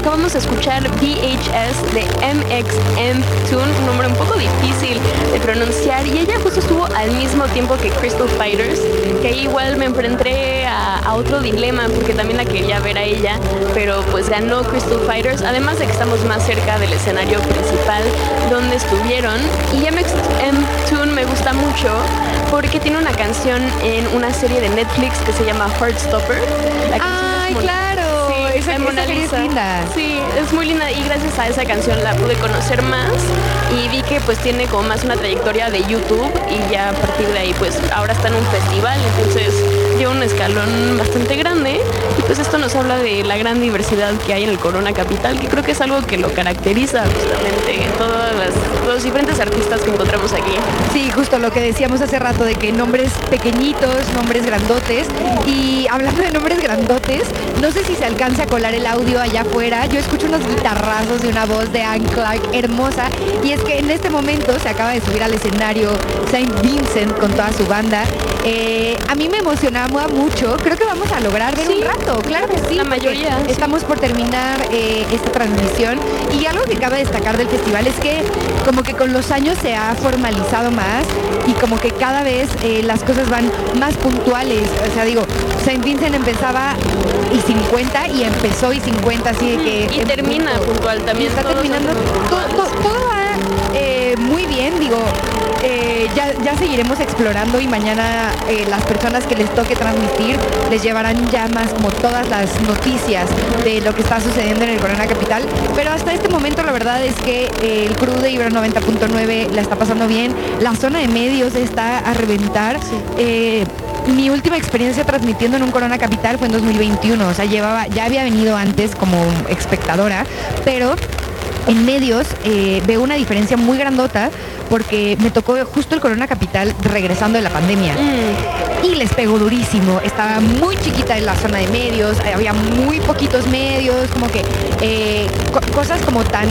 acabamos de escuchar VHS de MXM Tune, un nombre un poco difícil de pronunciar, y ella justo estuvo al mismo tiempo que Crystal Fighters, que ahí igual me enfrenté a otro dilema porque también la quería ver a ella, pero pues ganó Crystal Fighters, además de que estamos más cerca del escenario principal donde estuvieron. Y MXM Tune me gusta mucho porque tiene una canción en una serie de Netflix que se llama Heartstopper. ¡Ay, claro! Sí, esa serie es linda. Sí, es muy linda, y gracias a esa canción la pude conocer más y vi que pues tiene como más una trayectoria de YouTube, y ya a partir de ahí pues ahora está en un festival, entonces lleva un escalón bastante grande, y pues esto nos habla de la gran diversidad que hay en el Corona Capital, que creo que es algo que lo caracteriza justamente en todos los diferentes artistas que encontramos aquí. Sí, justo lo que decíamos hace rato, de que nombres pequeñitos, nombres grandotes. Y hablando de nombres grandotes, no sé si se alcanza a colar el audio allá afuera. Yo escucho unos guitarrazos de una voz de Anne Clark hermosa, y es que en este momento se acaba de subir al escenario Saint Vincent con toda su banda. A mí me emocionaba mucho, creo que vamos a lograr ver un rato, claro que sí. La mayoría. Estamos por terminar esta transmisión, y algo que cabe destacar del festival es que como que con los años se ha formalizado más, y como que cada vez las cosas van más puntuales. O sea, digo, Saint Vincent empezaba y 50, y empezó y 50, así de que... Y termina puntual también. Está terminando, todo va muy bien, digo... Ya seguiremos explorando, y mañana las personas que les toque transmitir les llevarán ya más como todas las noticias de lo que está sucediendo en el Corona Capital. Pero hasta este momento la verdad es que el crew de Ibero 90.9 la está pasando bien, la zona de medios está a reventar. Sí. Mi última experiencia transmitiendo en un Corona Capital fue en 2021, o sea, ya había venido antes como espectadora, pero en medios veo una diferencia muy grandota, porque me tocó justo el Corona Capital regresando de la pandemia. Y les pegó durísimo. Estaba muy chiquita en la zona de medios, había muy poquitos medios, como que cosas como tan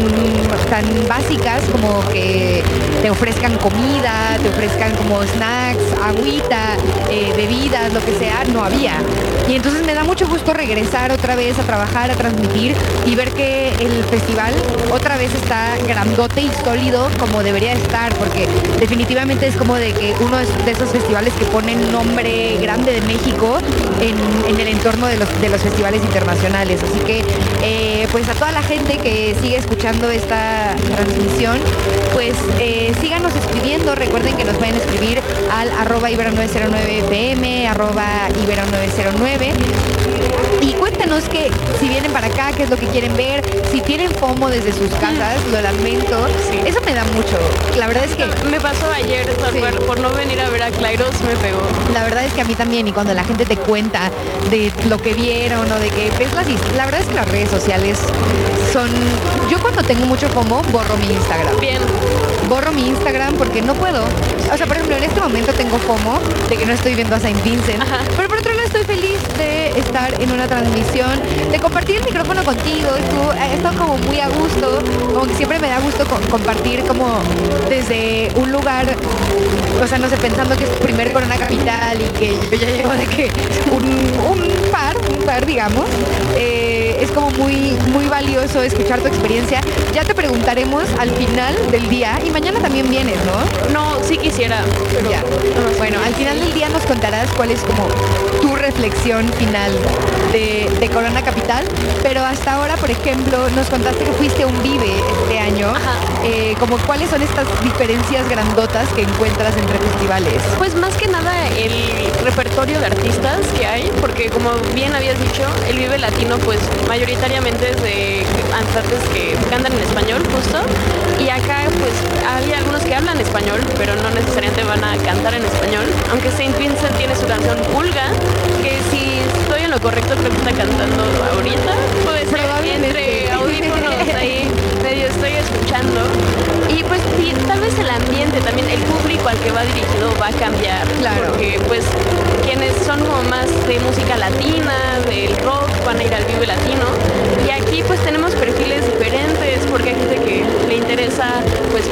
básicas como que te ofrezcan comida, te ofrezcan como snacks, agüita, bebidas, lo que sea, no había. Y entonces me da mucho gusto regresar otra vez a trabajar, a transmitir, y ver que el festival otra vez está grandote y sólido como debería estar, porque definitivamente es como de que uno de esos festivales que ponen nombre grande de México en el entorno de los festivales internacionales. Así que pues a toda la gente que sigue escuchando esta transmisión, pues síganos escribiendo. Recuerden que nos pueden escribir al @ibero909fm, @ibero909, y cuéntanos que si vienen para acá, qué es lo que quieren ver, si tienen FOMO desde sus casas. Lo lamento, sí. Eso me da mucho. La verdad es que me pasó ayer, sí. Por no venir a ver a Clairos me pegó. La verdad es que a mí también, y cuando la gente te cuenta de lo que vieron o de que ves la verdad es que las redes sociales son... Yo cuando tengo mucho FOMO borro mi Instagram. Bien. Borro mi Instagram porque no puedo. O sea, por ejemplo, en este momento tengo FOMO de que no estoy viendo a Saint Vincent. Ajá. Pero por otro lado estoy feliz de estar en una transmisión, de compartir el micrófono contigo. He estado como muy a gusto, como que siempre me da gusto compartir como desde un lugar, o sea, no sé, pensando que es tu primer Corona Capital y que yo ya llevo de que un par, digamos. Es como muy, muy valioso escuchar tu experiencia. Ya te preguntaremos al final del día, y mañana también vienes, ¿no? No, sí quisiera, pero ya. No, bueno, al final del día nos contarás cuál es como tu reflexión final de Corona Capital, pero hasta ahora, por ejemplo, nos contaste que fuiste a un Vive este año. Como cuáles son estas diferencias grandotas que encuentras entre festivales. Pues más que nada el repertorio de artistas que hay, porque como bien habías dicho, el Vive Latino pues mayoritariamente es de cantantes que cantan en español justo, y acá pues había algunos que hablan español, pero no necesariamente van a cantar en español, aunque Saint Vincent tiene su canción Pulga, que si estoy en lo correcto creo que está cantando ahorita, puede ser entre audífonos ahí medio estoy escuchando. Y pues sí, tal vez el ambiente también, el público al que va dirigido va a cambiar, claro, porque pues quienes son como más de música latina, del rock, van a ir al Vive Latino, y aquí pues tenemos perfiles diferentes, porque hay gente que le interesa pues ver a un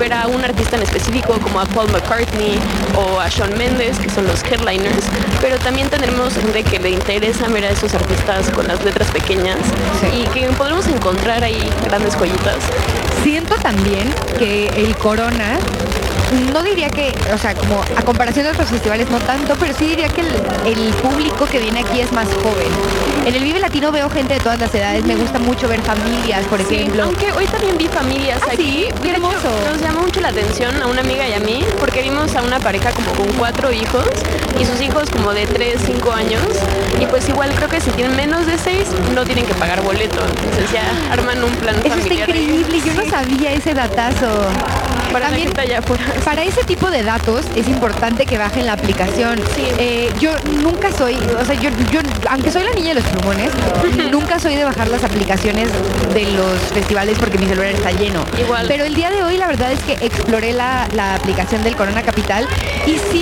artista en específico como a Paul McCartney o a Shawn Mendes, que son los headliners, pero también tendremos gente que le interesa ver a esos artistas con las letras pequeñas y que podremos encontrar ahí grandes joyitas. Siento también que el Corona, no diría que, o sea, como a comparación de otros festivales no tanto, pero sí diría que el público que viene aquí es más joven. En el Vive Latino veo gente de todas las edades, me gusta mucho ver familias, por ejemplo. Aunque hoy también vi familias aquí. Sí, qué hermoso. Nos llamó mucho la atención a una amiga y a mí, porque vimos a una pareja como con 4 hijos y sus hijos como de 3, 5 años, y pues igual creo que si tienen menos de 6 no tienen que pagar boleto, entonces ya arman un plan Eso familiar. Está increíble, yo no sabía ese datazo. Para también, la gente allá afuera. Para ese tipo de datos es importante que bajen la aplicación. Yo nunca soy, o sea, yo aunque soy la niña de los plumones, nunca soy de bajar las aplicaciones de los festivales porque mi celular está lleno. Igual. Pero el día de hoy la verdad es que exploré la aplicación del Corona Capital y sí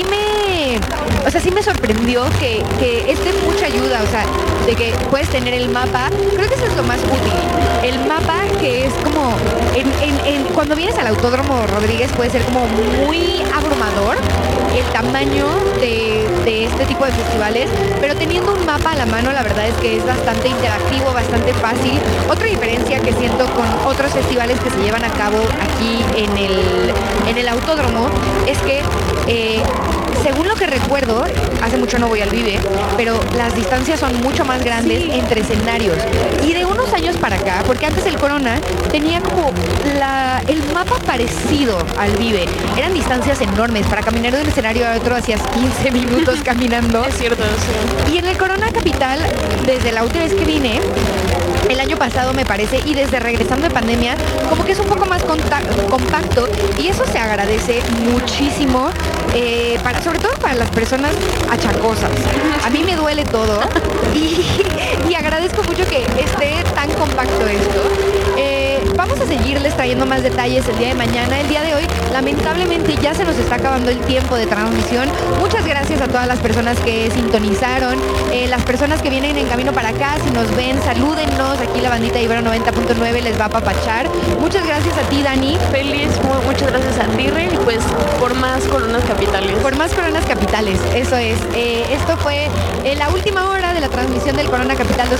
me sorprendió que es de mucha ayuda, o sea, de que puedes tener el mapa, creo que eso es lo más útil. El mapa que es como, cuando vienes al Autódromo Rodríguez puede ser como muy abrumador el tamaño de este tipo de festivales, pero teniendo un mapa a la mano la verdad es que es bastante interactivo, bastante fácil. Otra diferencia que siento con otros festivales que se llevan a cabo aquí en el Autódromo es que según lo que recuerdo, hace mucho no voy al Vive, pero las distancias son mucho más grandes entre escenarios. Y de unos años para acá, porque antes el Corona tenía como el mapa parecido al Vive. Eran distancias enormes. Para caminar de un escenario a otro hacías 15 minutos caminando. Es cierto, sí. Y en el Corona Capital, desde la última vez que vine, el año pasado me parece, y desde regresando de pandemia, como que es un poco más compacto y eso se agradece muchísimo, sobre todo para las personas achacosas. A mí me duele todo y agradezco mucho que esté tan compacto esto. Vamos a seguirles trayendo más detalles el día de mañana. El día de hoy, lamentablemente, ya se nos está acabando el tiempo de transmisión. Muchas gracias a todas las personas que sintonizaron, las personas que vienen en camino para acá, si nos ven, salúdennos. Aquí la bandita de Ibero 90.9 les va a apapachar. Muchas gracias a ti, Dani. Feliz, muchas gracias a ti, Rey, y pues por más Coronas Capitales. Por más Coronas Capitales, eso es. Esto fue la última hora de la transmisión del Corona Capital